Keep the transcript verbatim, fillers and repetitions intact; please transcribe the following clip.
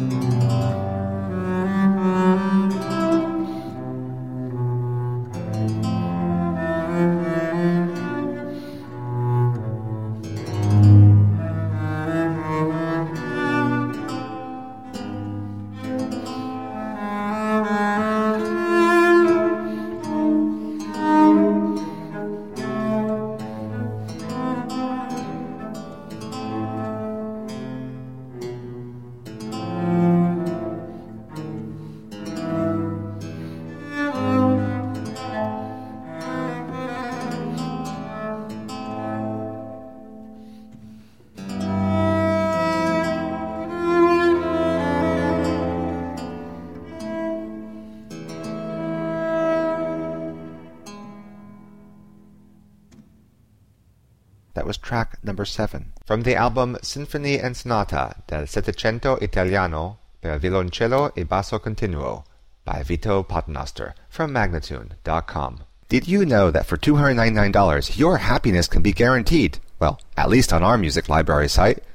That was track number seven, from the album Sinfonie and Sonata del Settecento Italiano per violoncello e basso continuo by Vito Paternoster from Magnatune dot com. Did you know that for two hundred ninety-nine dollars your happiness can be guaranteed? Well, at least on our music library site.